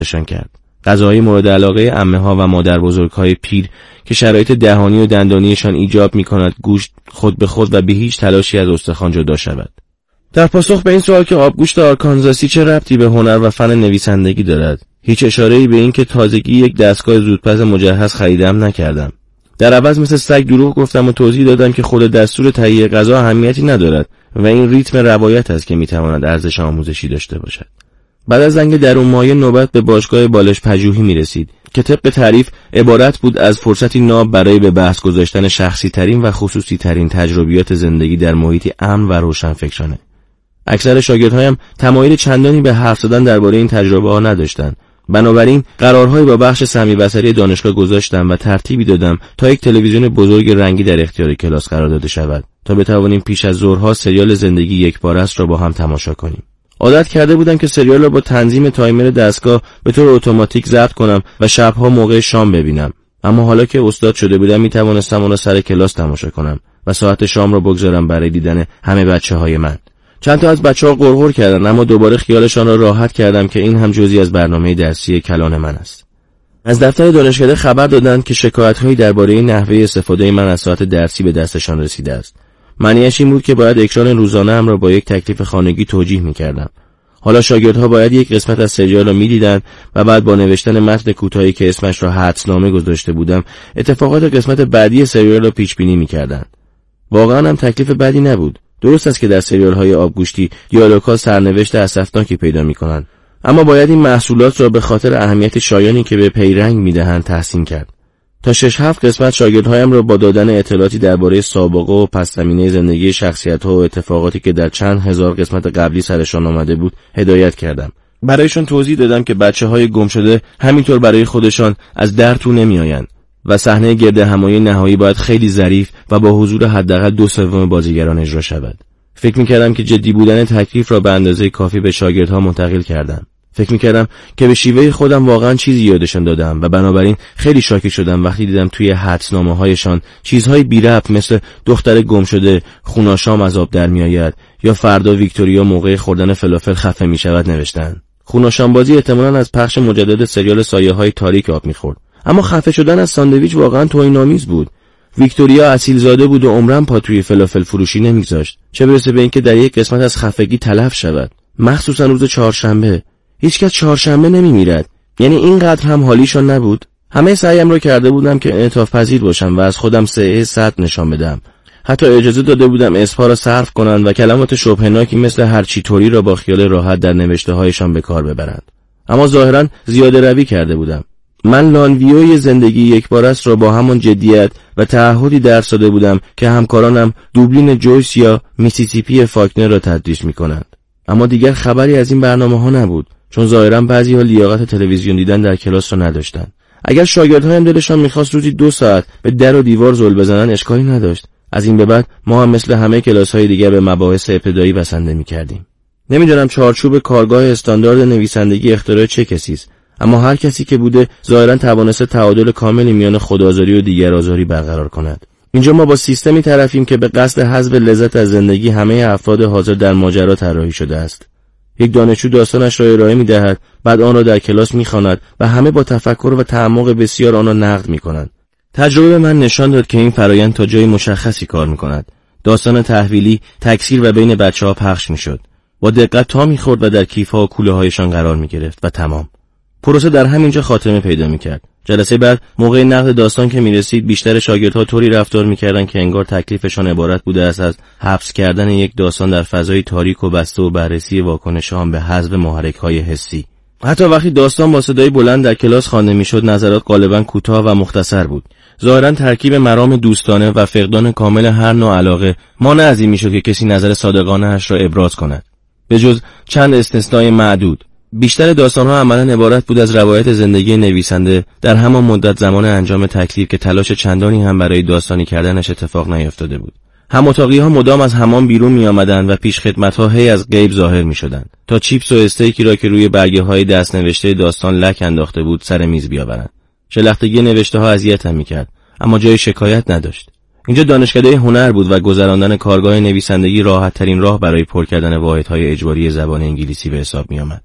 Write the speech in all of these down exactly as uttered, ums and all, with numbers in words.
نشان کرد. غذاهای مورد علاقه عمه‌ها و مادربزرگ‌های پیر که شرایط دهانی و دندانیشان ایجاب می‌کند گوشت خود به خود و به هیچ تلاشی از استخوان جدا شود. در پاسخ به این سوال که آبگوشت آرکانزاسی چه ربطی به هنر و فن نویسندگی دارد، هیچ اشاره‌ای به این که تازگی یک دستگاه زودپز مجهز خریدم نکردم. در عوض مثل سگ دروغ گفتم و توضیح دادم که خود دستور تهیه غذا اهمیتی ندارد و این ریتم روایت است که می‌تواند ارزش آموزشی داشته باشد. بعد از زنگ درون مایه نوبت به باشگاه بالش پژوهی می‌رسید که طبق تعریف عبارت بود از فرصتی ناب برای به بحث گذاشتن شخصی ترین و خصوصی ترین تجربیات زندگی در محیطی امن و روشنفکرانه. اکثر شاگردهایم تمایل چندانی به حرف زدن درباره این تجربه‌ها نداشتند. بنابراین قرارهایی با بخش سمی بصری دانشگاه گذاشتم و ترتیبی دادم تا یک تلویزیون بزرگ رنگی در اختیار کلاس قرار داده شود تا بتوانیم پیش از ظهرها سریال زندگی یک باره است را با هم تماشا کنیم. عادت کرده بودم که سریال را با تنظیم تایمر دستگاه به طور اتوماتیک ضبط کنم و شبها موقع شام ببینم. اما حالا که استاد شده بودم می توانستم آن را سر کلاس تماشا کنم و ساعت شام را بگذارم برای دیدن همه بچه‌های من. چند تا از بچه‌ها غرغر کردند اما دوباره خیالشان را راحت کردم که این هم جزئی از برنامه درسی کلان من است. از دفتر دانشکده خبر دادند که شکایت‌هایی درباره نحوه استفاده من از ساعت درسی به دستشان رسیده است. معنیش این بود که باید اکران روزانه ام را با یک تکلیف خانگی توجیه می‌کردم. حالا شاگردها باید یک قسمت از سریال را می‌دیدند و بعد با نوشتن متن کوتاهی که اسمش را حدسنامه گذاشته بودم، اتفاقات قسمت بعدی سریال را پیش‌بینی می‌کردند. واقعاً هم تکلیف بدی نبود. درست است که در سریال‌های آبگوشتی دیالوگ‌ها سرنوشت اسفناکی پیدا می‌کنند، اما باید این محصولات را به خاطر اهمیت شایانی که به پیرنگ می‌دهند تحسین کرد. تا شش هفت قسمت شاگردهایم را با دادن اطلاعاتی درباره سابقه و پس‌زمینه زندگی شخصیت‌ها و اتفاقاتی که در چند هزار قسمت قبلی سرشان آمده بود هدایت کردم. برایشان توضیح دادم که بچه‌های گم شده همینطور برای خودشان از در تو نمی‌آیند و صحنه گرد همایی نهایی باید خیلی ظریف و با حضور حداقل دو سوم بازیگران اجرا شود. فکر می‌کردم که جدی بودن تکلیف را به اندازه کافی به شاگردها منتقل کردم. فکر می‌کردم که به شیوه خودم واقعاً چیزی یادشان دادم و بنابراین خیلی شاکی شدم وقتی دیدم توی حدسنامه‌هایشان چیزهای بی‌ربط مثل دختر گم شده خوناشام از آب در می‌آید یا فردا ویکتوریا موقع خوردن فلافل خفه می‌شود نوشتن. خوناشام بازی احتمالاً از پخش مجدد سریال سایه‌های تاریک آب می‌خورد. اما خفه شدن از ساندویچ واقعاً توهین‌آمیز بود. ویکتوریا اصیلزاده بود و عمرم پا توی فلافل فروشی نمی‌گذاشت. چه برسه به اینکه در یک قسمت از خفگی تلف شود. مخصوصاً روز چهارشنبه. هیچکس چهارشنبه نمی‌میرد. یعنی اینقدر هم حالیشان نبود. همه سعیم رو کرده بودم که انعطاف پذیر باشم و از خودم سعه صد نشان بدم. حتی اجازه داده بودم اسپا را صرف کنند و کلمات شبهه‌ناکی مثل هر چی طوری را با خیال راحت در نوشته‌هایشان به کار ببرند. اما ظاهراً زیاده روی کرده بودم. من لانویوی زندگی یک بار است را با همان جدیت و تعهدی درس داده بودم که همکارانم دوبلین جویس یا میسیسیپی فاکنر را تدریس می‌کنند. اما دیگر خبری از این برنامه‌ها نبود، چون ظاهراً بعضی‌ها لیاقت تلویزیون دیدن در کلاس را نداشتند. اگر شاگردهایم دلشان می‌خواست روزی دو ساعت به در و دیوار زل بزنن اشکالی نداشت. از این به بعد ما هم مثل همه کلاس‌های دیگر به مباحث ابتدایی بسنده می‌کردیم. نمی‌دونم چارچوب کارگاه استاندارد نویسندگی اختراع چه کسی است، اما هر کسی که بوده ظاهراً توانسته تعادل کاملی میان خودآزاری و دیگرآزاری برقرار کند. اینجا ما با سیستمی طرفیم که به قصد حذف لذت از زندگی همه افراد حاضر در ماجرا طراحی شده است. یک دانشجو داستانش را ارائه می‌دهد، بعد آن را در کلاس می‌خواند و همه با تفکر و تعمق بسیار آن را نقد می‌کنند. تجربه من نشان داد که این فرایند تا جای مشخصی کار می‌کند. داستان تحویلی تکثیر و بین بچه‌ها پخش می‌شد. با دقت تا می‌خورد و در کیف‌ها و کوله‌هایشان قرار می‌گرفت و تمام. پروسه در همینجا خاتمه پیدا می‌کرد. جلسه بعد موقع نقد داستان که می‌رسید بیشتر شاگردها طوری رفتار می‌کردند که انگار تکلیفشان عبارت بوده است از حبس کردن یک داستان در فضای تاریک و بسته و بررسی واکنش آن به حذف محرک‌های حسی. حتی وقتی داستان با صدای بلند در کلاس خوانده می‌شد نظرات غالباً کوتاه و مختصر بود. ظاهراً ترکیب مرام دوستانه و فقدان کامل هر نوع علاقه مانع از این می‌شد که کسی نظر صادقانه اش را ابراز کند. به جز چند استثنای معدود بیشتر داستان‌ها عملاً عبارت بود از روایت زندگی نویسنده در همان مدت زمان انجام تکلیف که تلاش چندانی هم برای داستانی کردنش اتفاق نیفتاده بود. هم اتاقی‌ها مدام از همان بیرون می‌آمدند و پیش خدمت‌ها هی از غیب ظاهر می‌شدند تا چیپس و استیکی را که روی برگه‌های دست نوشته داستان لک انداخته بود سر میز بیاورند. شلختگی نوشته‌ها اذیتم می‌کرد، اما جای شکایت نداشت. اینجا دانشکده هنر بود و گذراندن کارگاه نویسندگی راحت‌ترین راه برای پر کردن واحدهای اجباری زبان انگلیسی به حساب می‌آمد.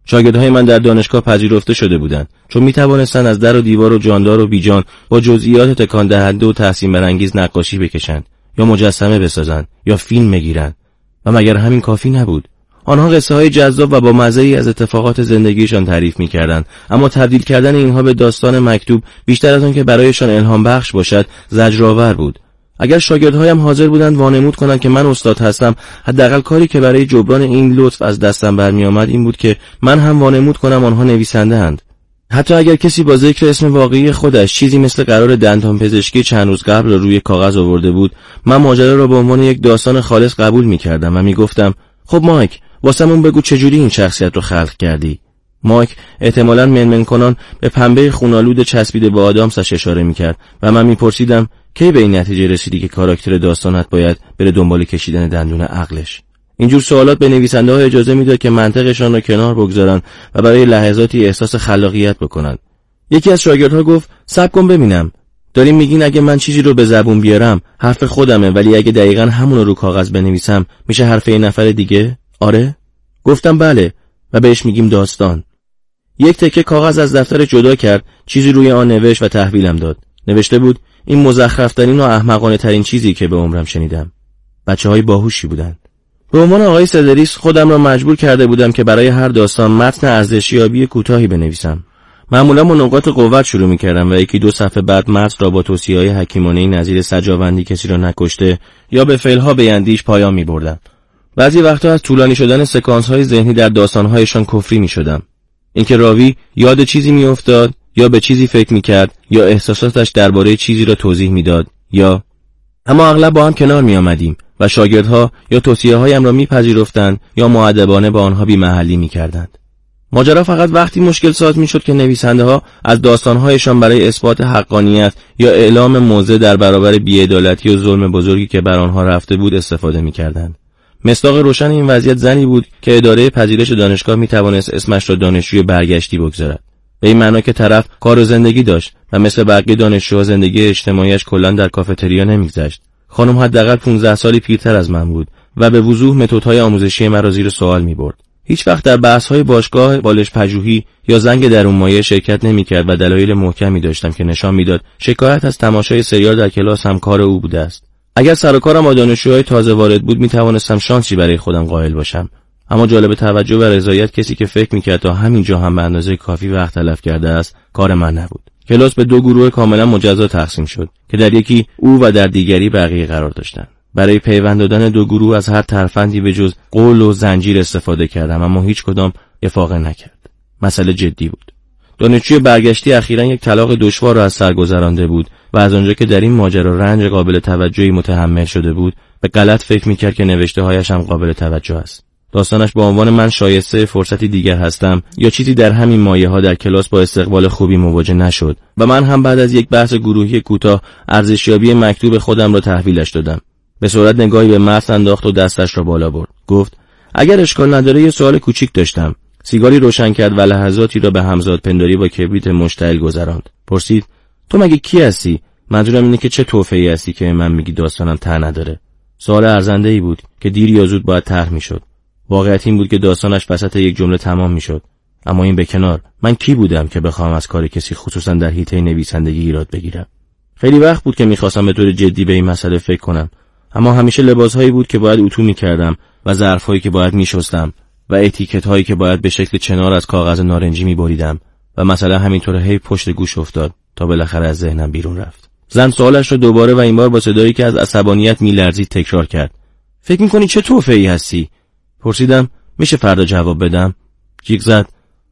شاگردهای من در دانشگاه پذیرفته شده بودند، چون میتوانستند از در و دیوار و جاندار و بیجان با جزئیات تکان دهنده و تحسین برانگیز نقاشی بکشند، یا مجسمه بسازند، یا فیلم بگیرند. و مگر همین کافی نبود؟ آنها قصه های جذاب و با مزه‌ای از اتفاقات زندگیشان تعریف می‌کردند، اما تبدیل کردن اینها به داستان مکتوب بیشتر از آن که برایشان الهام بخش باشد، زجرآور بود. اگر شاگردهایم حاضر بودند وانمود کنند که من استاد هستم، حداقل کاری که برای جبران این لطف از دستم برمی‌آمد این بود که من هم وانمود کنم آنها نویسنده اند. حتی اگر کسی با ذکر اسم واقعی خودش چیزی مثل قرار دندان پزشکی چند روز قبل را روی کاغذ آورده بود، من ماجرا را به عنوان یک داستان خالص قبول می‌کردم و می‌گفتم خب مایک، واسمون بگو چجوری این شخصیت رو خلق کردی. مایک احتمالاً منمن کنان به پنبه خونالود چسبیده به آدامسش اشاره می‌کرد و من می‌پرسیدم کی به این نتیجه رسیدی که کاراکتر داستانت باید بره دنبال کشیدن دندون عقلش؟ اینجور سوالات به نویسنده‌ها اجازه میداد که منطقشان را کنار بگذارن و برای لحظاتی احساس خلاقیت بکنن. یکی از شاگردها گفت صبر کن ببینم، داریم میگین اگه من چیزی رو به زبون بیارم حرف خودمه، ولی اگه دقیقاً همون رو رو کاغذ بنویسم میشه حرف یه نفر دیگه؟ آره؟ گفتم بله، و بهش میگیم داستان. یک تکه کاغذ از دفتر جدا کرد، چیزی روی آن نوشت و تحویلم داد. نوشته بود این مزخرف‌ترین و احمقانه ترین چیزی که به عمرم شنیدم. بچه‌های باهوشی بودن. به عنوان آقای سدریس خودم را مجبور کرده بودم که برای هر داستان متن ارزشیابی کوتاهی بنویسم. معمولا با نقاط قوت شروع می‌کردم و یکی دو صفحه بعد متن را با توصیه‌های حکیمانه‌ای نظیر سجاوندی کسی را نکشته یا به فعل‌ها بیندیش پایان می‌بردم. بعضی وقتا از طولانی شدن سکانس‌های ذهنی در داستان‌هایشان کفری می‌شدم. اینکه راوی یاد چیزی می‌افتاد یا به چیزی فکر می‌کرد یا احساساتش درباره چیزی را توضیح می‌داد یا اما اغلب با هم کنار می‌آمدیم و شاگردها یا توصیه‌هایم را می‌پذیرفتند یا مؤدبانه با آنها بی‌محلی می‌کردند. ماجرا فقط وقتی مشکل ساز می‌شد که نویسنده‌ها از داستان‌هایشان برای اثبات حقانیت یا اعلام موضع در برابر بی‌عدالتی و ظلم بزرگی که بر آنها رفته بود استفاده می‌کردند. مصداق روشن این وضعیت زنی بود که اداره پذیرش دانشگاه می‌توانست اسمش را دانشجوی برگشتی بگذارد. به این معنا که طرف کار و زندگی داشت و مثل بقیه دانشجوها زندگی اجتماعیش کلاً در کافتریا نمی‌گذشت. خانم حداقل پانزده سالی پیرتر از من بود و به وضوح متدهای آموزشی مرا زیر سوال می‌برد. هیچ وقت در بحث‌های باشگاه بالش پژوهی یا زنگ درونمایه شرکت نمی‌کرد و دلایل محکمی داشتم که نشان می‌داد شکایت از تماشای سریال در کلاس هم کار او بوده است. اگر سر و کارم با دانشجوهای تازه وارد بود می‌توانستم شانسی برای خودم قائل باشم، اما جالب توجه و رضایت کسی که فکر می‌کرد تا همینجا هم به اندازه کافی وقت تلف کرده است کار من نبود. کلاس به دو گروه کاملا مجزا تقسیم شد که در یکی او و در دیگری بقیه قرار داشتند. برای پیوند دادن دو گروه از هر ترفندی به جز قول و زنجیر استفاده کردم، اما هیچ کدام افاقه نکرد. مسئله جدی بود. دانشجوی برگشتی اخیراً یک طلاق دشوار را از سر گذرانده بود و از آنجا که در این ماجرا رنج قابل توجهی متحمل شده بود، به غلط فکر می‌کرد که نوشته‌هایش هم قابل توجه است. داستانش با عنوان من شایسته فرصتی دیگر هستم یا چیزی در همین مایه‌ها در کلاس با استقبال خوبی مواجه نشد و من هم بعد از یک بحث گروهی کوتاه ارزشیابی مکتوب خودم را تحویلش دادم. به سرعت نگاهی به متن انداخت و دستش را بالا برد. گفت اگر اشکال نداره یه سوال کوچیک داشتم. سیگاری روشن کرد و لحظاتی را به همزاد پنداری با کبریت مشتعل گذراند. پرسید تو مگه کی هستی؟ منظورم اینه که چه توفیقی هستی که من میگی داستانم ته نداره. سوال ارزنده‌ای بود که دیر یا زود باید طرح میشد. واقعیت این بود که داستانش وسط یک جمله تمام میشد. اما این به کنار، من کی بودم که بخوام از کار کسی خصوصا در حیطه نویسندگی ایراد بگیرم؟ خیلی وقت بود که میخواستم به طور جدی به این مسئله فکر کنم، اما همیشه لباسهایی بود که باید اتو میکردم و ظرفهایی که باید میشستم و اتیکت‌هایی که باید به شکل چنار از کاغذ نارنجی میبریدم و مسئله همینطور هی پشت گوش افتاد تا بالاخره از ذهنم بیرون رفت. زن سوالش رو دوباره و این بار با صدایی که از عصبانیت میلرزید تکرار کرد. فکر میکنی چه توفیقی هستی؟ پرسیدم میشه فردا جواب بدم؟ جیغ زد.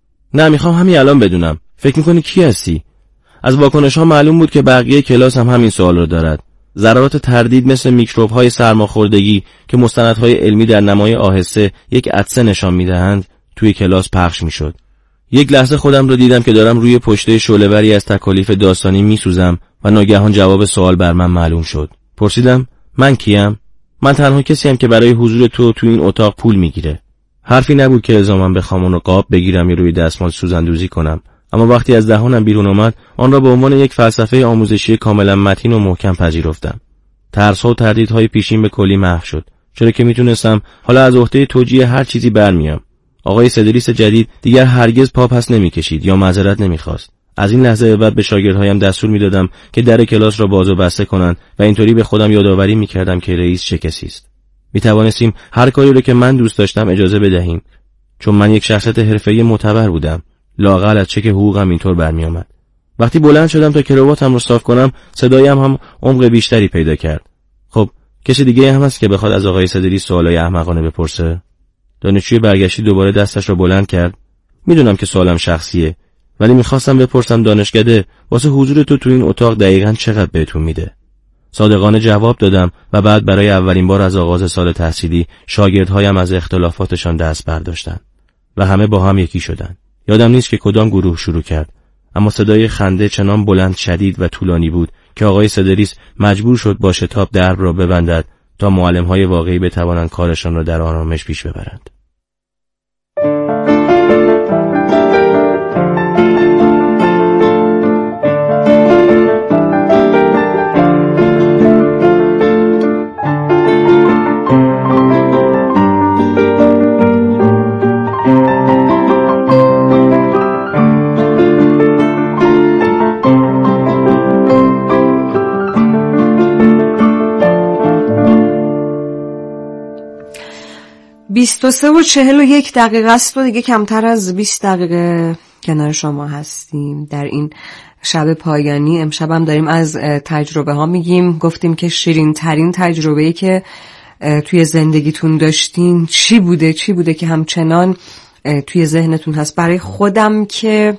نه میخوام همین الان بدونم. فکر میکنی کی هستی؟ از واکنش ها معلوم بود که بقیه کلاس هم همین سوال رو دارد. ذرات تردید مثل میکروب های سرماخوردگی که مستندهای علمی در نمای آهسته یک عطسه نشان میدهند توی کلاس پخش میشد. یک لحظه خودم رو دیدم که دارم روی پشته شعله‌وری از تکالیف داستانی میسوزم و ناگهان جواب سوال بر من معلوم شد. پرسیدم من کیم؟ من تنها کسی ام که برای حضور تو تو این اتاق پول میگیره. حرفی نبود که الزاماً بخوام اون رو قاب بگیرم یا روی دستمال سوزندوزی کنم، اما وقتی از دهانم بیرون اومد آن را به عنوان یک فلسفه آموزشی کاملا متین و محکم پذیرفتم. ترس‌ها و تردیدهای پیشین به کلی محو شد، چرا که میتونستم حالا از عهده توجیه هر چیزی برمیام. آقای سدریس جدید دیگر هرگز پا پس نمی‌کشید یا معذرت نمی‌خواست. از این لحظه به بعد به شاگردهایم دستور می‌دادم که در کلاس را باز و بسته کنند و اینطوری به خودم یادآوری می‌کردم که رئیس چه کسی است. می‌توانستیم هر کاری را که من دوست داشتم اجازه بدهیم، چون من یک شخصیت حرفه‌ای معتبر بودم. لااقل از چک حقوقم اینطور برمی‌آمد. وقتی بلند شدم تا کراواتم را صاف کنم، صدایم هم عمق بیشتری پیدا کرد. خب کسی دیگه هم هست که بخواد از آقای صدری سوالای احمقانه بپرسه؟ دانشجوی برگشتی دوباره دستش را بلند کرد. میدونم که سوالم شخصیه، ولی میخواستم بپرسم دانشکده واسه حضور تو تو این اتاق دقیقاً چقدر بهتون میده؟ صادقانه جواب دادم و بعد برای اولین بار از آغاز سال تحصیلی شاگردهایم از اختلافاتشان دست برداشتن و همه با هم یکی شدن. یادم نیست که کدام گروه شروع کرد، اما صدای خنده چنان بلند، شدید و طولانی بود که آقای سدریس مجبور شد با شتاب درب را ببندد تا معلم‌های واقعی بتوانند کارشان را در آرامش پیش ببرند. بیست و سه و چهل و یک دقیقه است و دیگه کمتر از بیست دقیقه کنار شما هستیم در این شب پایانی. امشب هم داریم از تجربه ها میگیم. گفتیم که شیرین ترین تجربه‌ای که توی زندگیتون داشتین چی بوده چی بوده که همچنان توی ذهنتون هست. برای خودم که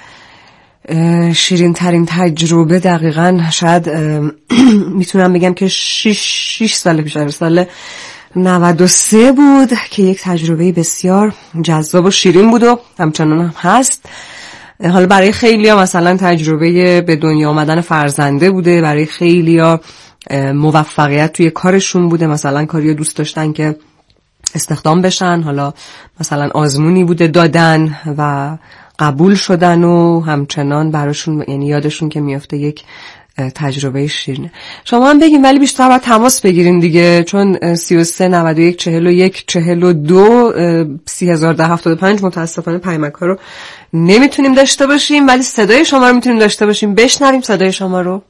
شیرین ترین تجربه دقیقاً شاید میتونم بگم که شش سال پیش، سال نود و سه بود که یک تجربه بسیار جذاب و شیرین بود و همچنان هم هست. حالا برای خیلیا مثلا تجربه به دنیا آمدن فرزنده بوده، برای خیلیا موفقیت توی کارشون بوده، مثلا کاریو دوست داشتن که استخدام بشن، حالا مثلا آزمونی بوده دادن و قبول شدن و همچنان براشون یعنی یادشون که میفته یک تجربه شیرینه. شما هم بگین، ولی بیشتر باید تماس بگیرین دیگه، چون سی و سه نود و یک چهل و یک چهل و دو سی هزار ده هفتاد و پنج متاسفانه پیامک ها رو نمیتونیم داشته باشیم، ولی صدای شما رو میتونیم داشته باشیم. بشنویم صدای شما رو.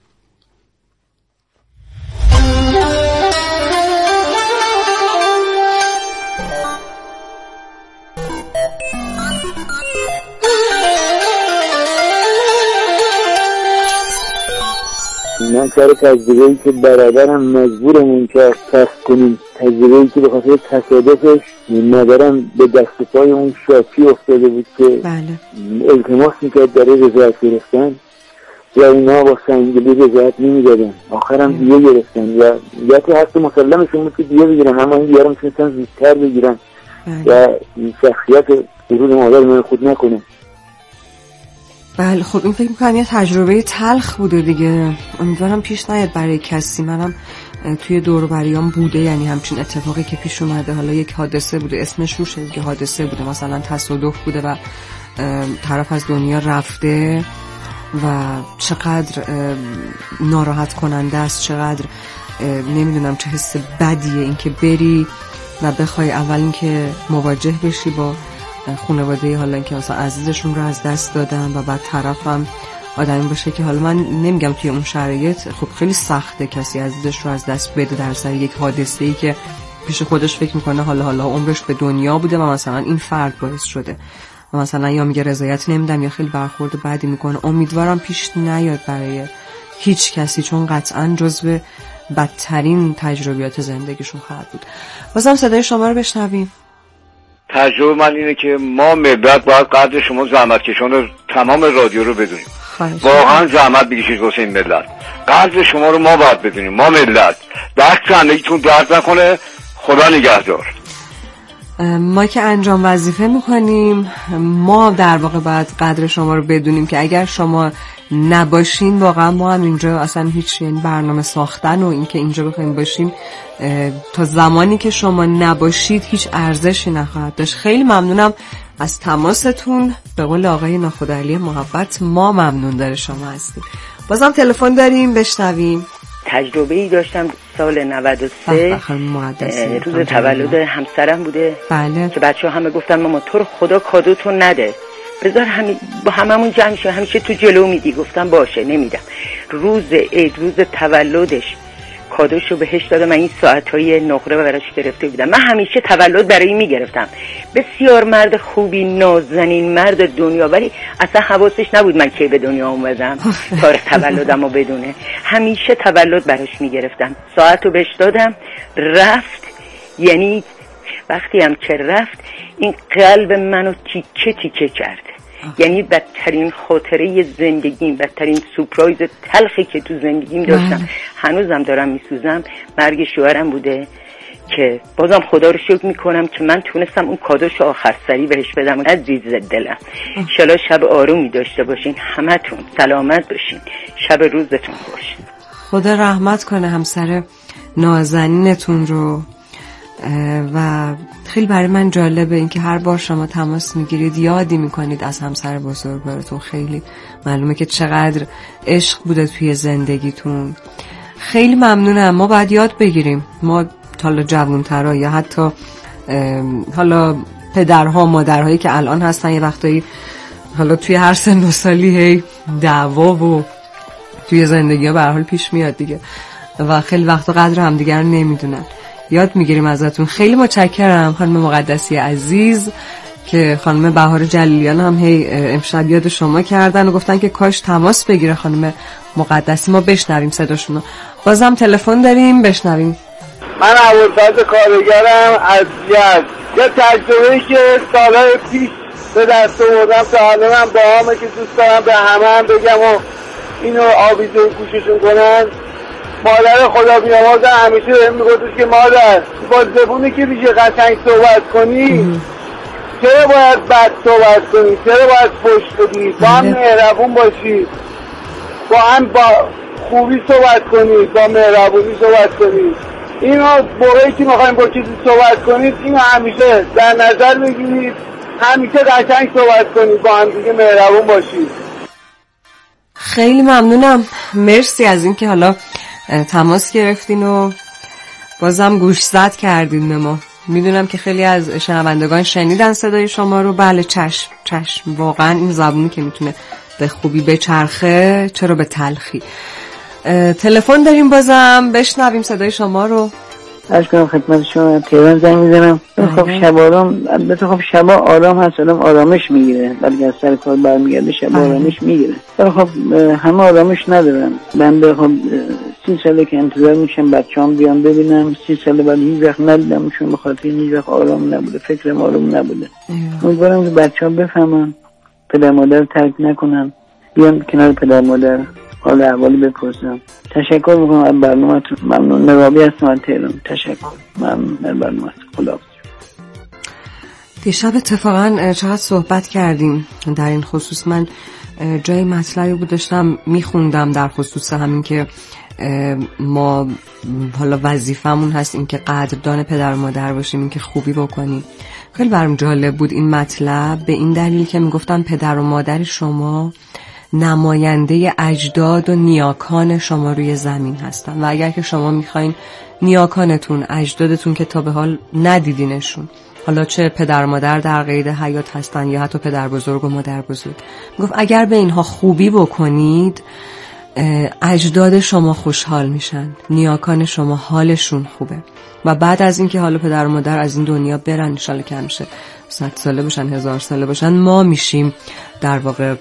من سر تجربه‌ای که برادرم مجبورمون که کسب کنیم، تجربه‌ای که به خاطر تصادفش مادرم به دست و پای اون شاکی افتاده بود که بله. التماس میکرد برای رضایت گرفتن و اینا با سنگلی رضایت نمیدادن، آخرم دیگه گرفتن و یا که هست مسلمشون بود که دیگه بگیرن، اما این دیگه رو میتونستن زودتر بگیرن و شخصیت ورود مادر من خود نکنه. بله خب این فکر میکنم یه تجربه تلخ بوده دیگه، امیدوارم پیش نیاد برای کسی. منم توی دور و بریام بوده، یعنی همچین اتفاقی که پیش اومده، حالا یک حادثه بوده، اسمش روش که حادثه بوده، مثلا تصادف بوده و طرف از دنیا رفته و چقدر ناراحت کننده است، چقدر نمیدونم چه حس بدیه این که بری و بخوای اول این که مواجه بشی با خانواده حالا اینکه مثلا عزیزشون رو از دست دادن و بعد طرفم آدمی باشه که حالا من نمیگم توی اون شرایط خب خیلی سخته کسی عزیزش رو از دست بده در سر یک حادثه‌ای که پیش خودش فکر میکنه حالا حالا عمرش به دنیا بوده و مثلا این فرد باعث شده و مثلا یا میگه رضایت نمیدم یا خیلی برخورد بدی میکنه. امیدوارم پیش نیاد برای هیچ کسی، چون قطعاً جزو بدترین تجربیات زندگیشون خواهد بود. بازم صدای شما رو بشنویم. تجربه من اینه که ما ملت باید قدر شما زحمت کشان تمام رادیو رو بدونیم، واقعا زحمت بکشید واسه این ملت. قدر شما رو ما باید بدونیم، ما ملت. دست زندگیتون درد نکنه، خدا نگهدار. ما که انجام وظیفه میکنیم، ما در واقع باید قدر شما رو بدونیم که اگر شما نباشین واقعا ما هم اینجا اصلا هیچ یعنی برنامه ساختن و این که اینجا بخوایم باشیم تا زمانی که شما نباشید هیچ ارزشی نخواهد داشت. خیلی ممنونم از تماستون. به قول آقای ناخداعلی محبت ما ممنون داره شما هستیم. بازم تلفن داریم، بشنویم. تجربه‌ای داشتم سال نود و سه روز تولد همسرم بوده. بله. که بچه‌ها همه گفتن ماما تو رو خدا کادوتو نده، بذار همین با هممون جمع شه، همیشه تو جلو میدی. گفتم باشه نمیدم. روز عید، روز تولدش کادوشو بهش دادم. من این ساعتای نقره براش گرفته بودم. من همیشه تولد برای میگرفتم. بسیار مرد خوبی، نازنین مرد دنیا، ولی اصلا حواسش نبود من کی به دنیا اومدم تاریخ تولدمو بدونه. همیشه تولد براش میگرفتم. ساعتو بهش دادم، رفت. یعنی وقتی هم که رفت این قلب منو تیکه تیکه کرد. یعنی بدترین خاطره زندگیم، بدترین سورپرایز تلخی که تو زندگیم داشتم، هنوزم دارم میسوزم، مرگ شوهرم بوده که بازم خدا رو شکر میکنم که من تونستم اون کادوش آخر سری بهش بدم. عزیز دلم، انشالله شب آرومی داشته باشین، همتون سلامت باشین، شب روزتون خوش. خدا رحمت کنه همسر نازنینتون رو. و خیلی برای من جالبه اینکه هر بار شما تماس میگیرید یادی میکنید از همسر بزرگوارتون. خیلی معلومه که چقدر عشق بوده توی زندگیتون. خیلی ممنونم. ما باید یاد بگیریم، ما حالا جوانترها یا حتی حالا پدرها مادرهایی که الان هستن، یه وقتایی حالا توی هر سن و سالی هی دعوا و توی زندگی ها به هر حال پیش میاد دیگه و خیلی وقتا قدر هم دیگر نمیدونن. یاد میگیریم ازتون. خیلی متشکرم خانم مقدسی عزیز که خانم بهار جلیلیان هم هی امشب یاد شما کردن و گفتن که کاش تماس بگیره خانم مقدسی، ما بشنویم صداشونو. بازم تلفن داریم، بشنویم. من ابوالفضل کارگرم از یزد. یه تجربه‌ای که سالهای پیش به دست آوردم تا حالا من با همه که دوست دارم به همه هم بگم و اینو آویزه گوششون کنن. مادر خدا بیامرزه همیشه بهم میگفتش که مادر با زبونی که میشه قشنگ صحبت کنی، چرا باید بد صحبت کنی، چرا باید فحش بدی، با هم مهربون باشی، با هم با خوبی صحبت کنی، با مهربونی صحبت کنی. اینو موقعی که میخوایم با کسی صحبت کنید اینو همیشه در نظر بگیرید، همیشه قشنگ صحبت کنید، با هم دیگه مهربون باشید. خیلی ممنونم، مرسی از اینکه حالا تماس گرفتین و بازم گوش زد کردین به ما. میدونم که خیلی از شنوندگان شنیدن صدای شما رو. بله چشم چشم، واقعا این زبونی که میتونه به خوبی بچرخه چرا به تلخی. تلفن داریم، بازم بشنویم صدای شما رو. عرض کنم خدمت شما، تهران زنگ میزنم. خب شب آرام، البته خب شب آرام هست، آدم آرامش میگیره، ولی از سر کار برمیگرده شب آرامش میگیره. ولی خب همه آرامش ندارن. من خب سی ساله که انتظار میشم بچه‌ام بیان ببینم، سی ساله ولی هیچ وقت ندیدمشون، به خاطر هیچ وقت آرام نبوده، فکرم آرام نبوده. امیدوارم که بچه‌ها بفهمن، پدر مادر ترک نکنن، بیان کنار پدر مادر حال احوالی بپرسم. تشکر میکنم از برنامه‌تون. ممنون. نوابی هستم از تهران. تشکر. ممنون از برنامه‌تون. خداحافظ. دیشب اتفاقا چقدر صحبت کردیم در این خصوص. من جای مطلبی بود داشتم میخوندم در خصوص همین که ما حالا وظیفمون هست این که قدردان پدر و مادر باشیم، این که خوبی بکنیم. خیلی برام جالب بود این مطلب، به این دلیل که میگفتن پدر و مادر شما نماینده اجداد و نیاکان شما روی زمین هستن و اگر که شما میخواین نیاکانتون، اجدادتون که تا به حال ندیدینشون، حالا چه پدر و مادر در قید حیات هستن یا حتی پدر بزرگ و مادر بزرگ، گفت اگر به اینها خوبی بکنید اجداد شما خوشحال میشن، نیاکان شما حالشون خوبه و بعد از اینکه حالا پدر و مادر از این دنیا برن، ان شاءالله که همیشه صد ساله باشن، هزار ساله باشن، ما میشیم در واقع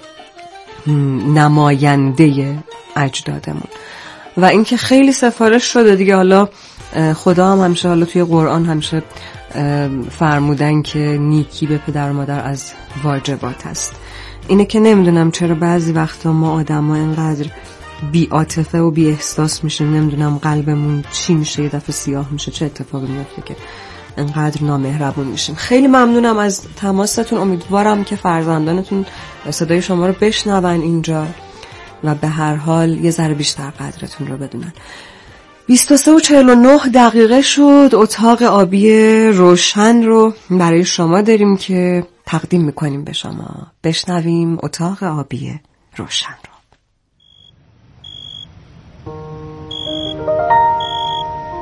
نماینده اجدادمون. و اینکه خیلی سفارش شده دیگه، حالا خدا هم همیشه حالا توی قرآن همیشه فرمودن که نیکی به پدر و مادر از واجبات است. اینه که نمیدونم چرا بعضی وقتا ما آدم ها اینقدر بی عاطفه و بی احساس میشیم، نمیدونم قلبمون چی میشه، یه دفعه سیاه میشه، چه اتفاقی میفته که انقدر نامهربون میشیم. خیلی ممنونم از تماستون. امیدوارم که فرزندانتون صدای شما رو بشنون اینجا و به هر حال یه ذره بیشتر قدرتون رو بدونن. بیست و سه و چهل و نه دقیقه شد. اتاق آبی روشن رو برای شما داریم که تقدیم میکنیم به شما. بشنویم اتاق آبی روشن رو.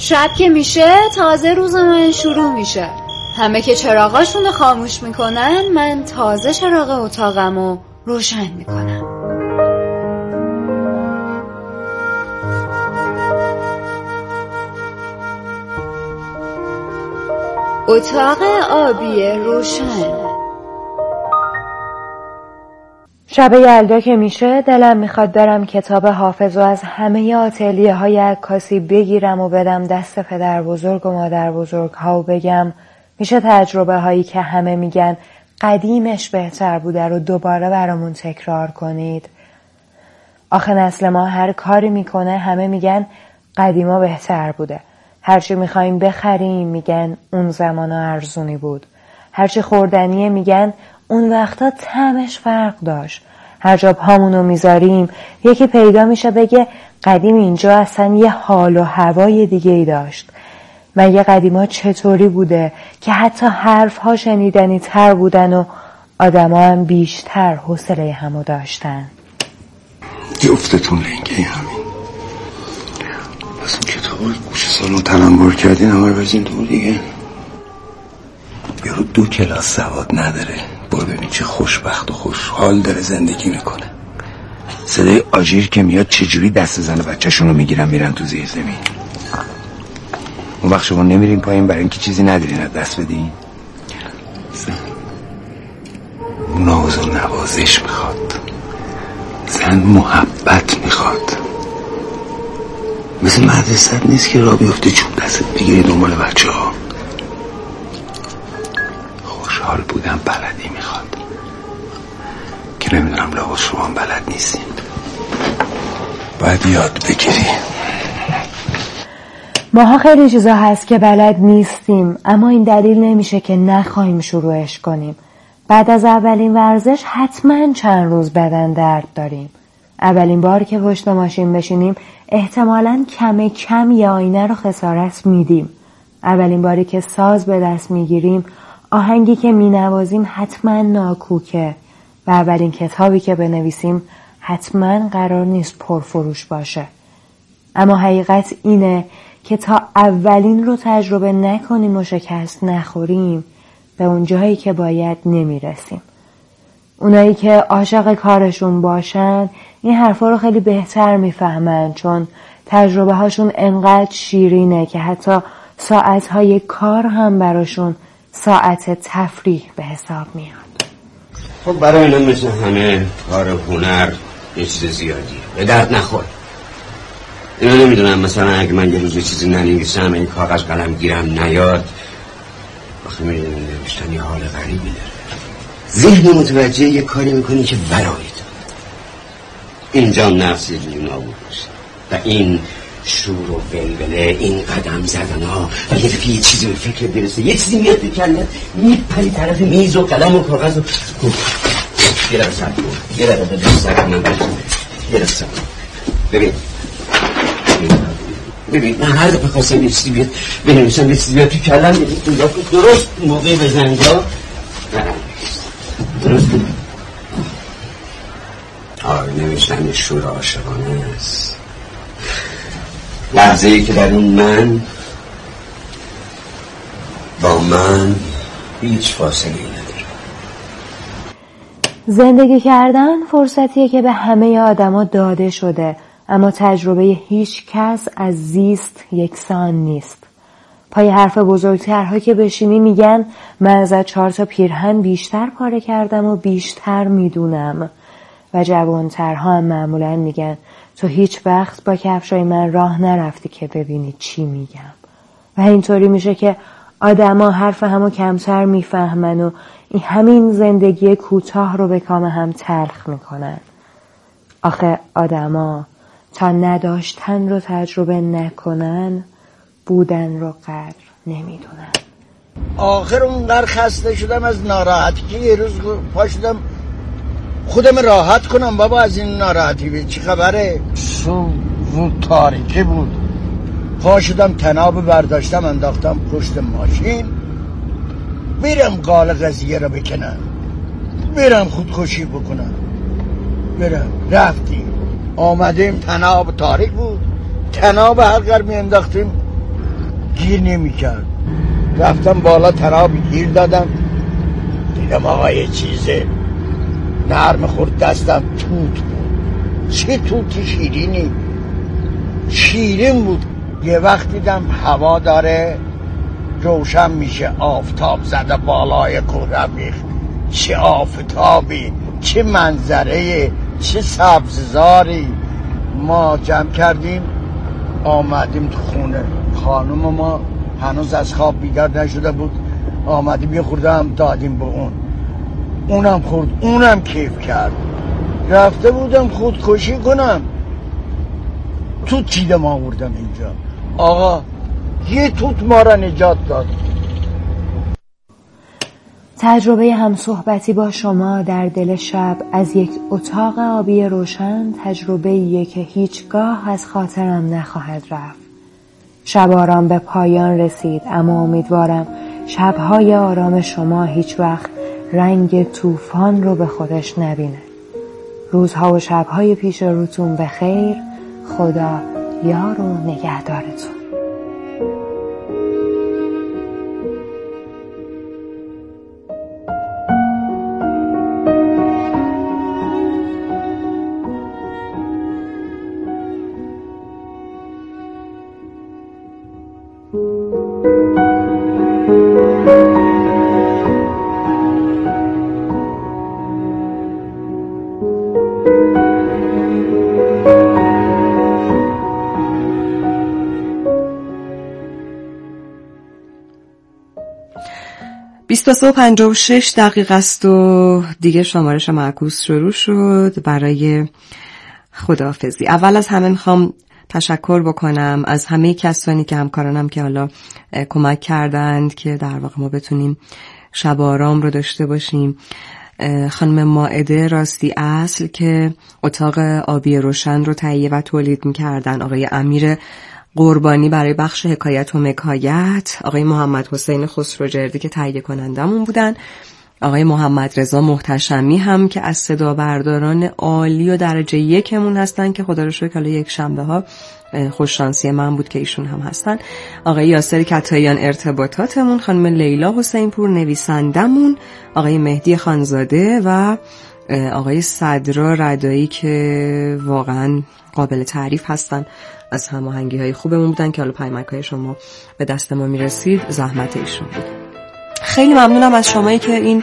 شب که میشه تازه روز من شروع میشه. همه که چراغاشونو خاموش میکنن، من تازه چراغ اتاقمو روشن میکنم. اتاق آبی روشن. شب یلدا که میشه دلم میخواد برم کتاب حافظ و از همه آتلیه های عکاسی بگیرم و بدم دست پدر بزرگ و مادر بزرگ ها و بگم میشه تجربه هایی که همه میگن قدیمش بهتر بوده رو دوباره برامون تکرار کنید. آخه نسل ما هر کاری میکنه همه میگن قدیما بهتر بوده. هرچی میخوایم بخریم میگن اون زمانا ارزونی بود. هرچی خوردنیه میگن اون وقتا طعمش فرق داشت. هر جا پامونو میذاریم یکی پیدا میشه بگه قدیم اینجا اصلا یه حال و هوای دیگه ای داشت. مگه قدیما چطوری بوده که حتی حرفها شنیدنی تر بودن و آدما هم بیشتر حوصله همو داشتن. جفتتون لنگه همین. پس اون کتاب رو گوش سالون تلنبار کردین همه رو بزین دور دیگه. یارو دو کلاس سواد نداره، برو ببین چه خوشبخت و خوشحال داره زندگی میکنه. صدای آژیر که میاد چجوری دست زن بچه‌شون رو میگیرن میرن تو زیر زمین. اون وقت شما نمیرین پایین برای اینکه چیزی ندارین از دست بدین. زن ناز و نوازش میخواد، زن محبت میخواد. مثل مدرسه نیست که را بیفته چوب دستت بگیری دنبال بچه ها. خوشحال بودن بلدی میخواد که نمیدونم لابد شما هم بلد نیستین. باید یاد بگیری. ماها خیلی چیزا هست که بلد نیستیم، اما این دلیل نمیشه که نخواهیم شروعش کنیم. بعد از اولین ورزش حتما چند روز بدن درد داریم. اولین بار که پشت ماشین بشینیم احتمالاً کم کم یه آینه رو خسارت میدیم. اولین باری که ساز به دست میگیریم آهنگی که مینوازیم حتما ناکوکه و اولین کتابی که بنویسیم حتما قرار نیست پرفروش باشه. اما حقیقت اینه که تا اولین رو تجربه نکنیم و شکست نخوریم به اون جایی که باید نمیرسیم. اونایی که عاشق کارشون باشن این حرفا رو خیلی بهتر میفهمن، چون تجربه هاشون انقدر شیرینه که حتی ساعتهای کار هم براشون ساعت تفریح به حساب میاد. خب برای من مثل همه کار و هنر یه چیز زیادی به درد نخور. اینا نمیدونم مثلا اگه من یه روز یه چیزی ننویسم این کاغذ قلم گیرم نیاد، آخه میدونم نوشتن یه حال غریبی داره. ذهن متوجه یه کاری میکنی که ورایی داره. اینجا نفس یه جوری نابود میشه و این شور و ولوله، این قدم زدن ها و یه دفعه یه چیزی به فکر برسه، یه چیزی میاد بکنه میپری طرف میز و قلم و کاغذ و یه دقیقه سر کن یه دقیقه به دست سر من برسونه یه دقیقه سر ببین ببین من هر دفعه خواستم یه چیزی بیاد بنویسم یه چیزی بیاد تو کلم درست موقع بزنگا درست آره نوشتن یه شور عاشقانه است. لحظه ای که در اون من با من هیچ فاصله نداره. زندگی کردن فرصتیه که به همه آدما داده شده، اما تجربه هیچ کس از زیست یکسان نیست. پای حرف بزرگترها که بشینی میگن من از چهار تا پیرهن بیشتر پاره کردم و بیشتر میدونم، و جوانترها هم معمولا میگن تو هیچ وقت با کفشای من راه نرفتی که ببینی چی میگم. و اینطوری میشه که آدما حرف همو کمتر میفهمن و این همین زندگی کوتاه رو به کام هم تلخ میکنن. آخه آدما تا نداشتن رو تجربه نکنن بودن رو قدر نمیدونن. آخر اونقدر خسته شدم از ناراحتی که یه روز پا شدم خودم راحت کنم بابا از این ناراحتی به چی خبره. صبح رو تاریکی بود، پا شدم تناب برداشتم انداختم پشت ماشین بیرم قال قضیه رو بکنم، بیرم خودکشی بکنم. برم رفتیم آمدیم تناب تاریک بود، تناب هر قرار می انداختیم گیر نمی کرد. رفتم بالا تراب گیر دادم، دیدم آقا یه چیزه نرم خورد دستم، توت بود. چه توتی شیرینی، شیرین بود. یه وقت دیدم هوا داره روشن میشه، آفتاب زده بالای کوه ریخت. چه آفتابی، چه منظره، چه سبززاری. ما جمع کردیم آمدیم تو خونه. خانم ما هنوز از خواب بیدار نشده بود، آمدیم یه خورده هم دادیم به اون، اونم خورد، اونم کیف کرد. رفته بودم خودکشی کنم، توت چیدم آوردم اینجا. آقا یه توت ما را نجات داد. تجربه همصحبتی با شما در دل شب از یک اتاق آبی روشن تجربه‌ایه که هیچگاه از خاطرم نخواهد رفت. شب آرام به پایان رسید، اما امیدوارم شب‌های آرام شما هیچ وقت رنگ طوفان رو به خودش نبینه. روزها و شب‌های پیش روتون به خیر. خدا یار و نگهدارتون. بیست و سه و پنجاه و شش دقیقه است و دیگه شمارش معکوس شروع شد برای خداحافظی. اول از همه میخوام تشکر بکنم از همه کسانی که همکارانم که حالا کمک کردند که در واقع ما بتونیم شب آرام رو داشته باشیم. خانم مائده راستی اصل که اتاق آبی روشن رو تهیه و تولید میکردن، آقای امیر قربانی برای بخش حکایت و مکایت، آقای محمد حسین خسروجردی که تهیه کنندمون بودن، آقای محمد رضا محتشمی هم که از صدا برداران عالی و درجه یکمون هستن که خدا رو شکر حالا یک شنبه ها خوششانسی من بود که ایشون هم هستن، آقای یاسر کتاییان ارتباطاتمون، خانم لیلا حسین پور نویسندمون، آقای مهدی خانزاده و آقای صدرا ردایی که واقعا قابل تعریف هستن. از هماهنگی های خوبمون بودن که حالا پیامک های شما به دست ما میرسید، زحمت ایشون بود. خیلی ممنونم از شمایی که این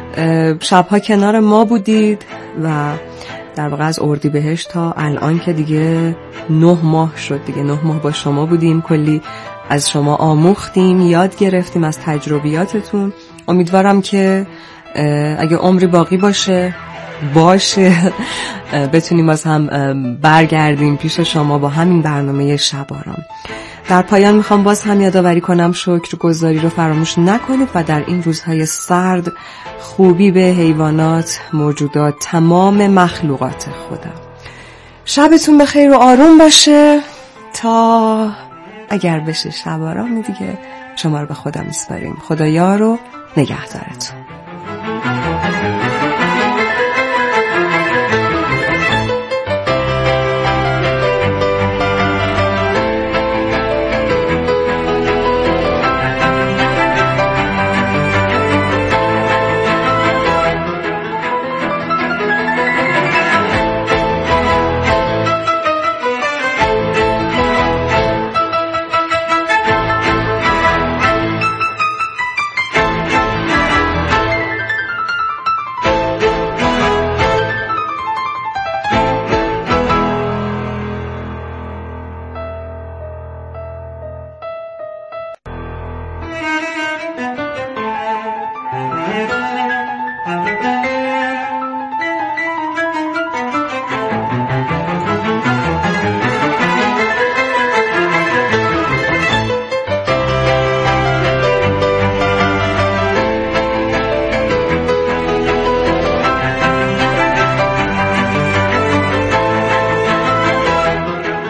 شبها کنار ما بودید و در واقع از اردیبهشت تا الان که دیگه نه ماه شد، دیگه نه ماه با شما بودیم، کلی از شما آموختیم، یاد گرفتیم از تجربیاتتون. امیدوارم که اگه عمری باقی باشه باشه بتونیم باز هم برگردیم پیش شما با همین برنامه شب آرام. در پایان میخوام باز هم یادآوری کنم شکرگزاری رو فراموش نکنید و در این روزهای سرد خوبی به حیوانات، موجودات، تمام مخلوقات خدا. شبتون بخیر و آروم باشه تا اگر بشه شب آرام دیگه شما رو به خدا میسپاریم. خدا یار و نگهدارتون.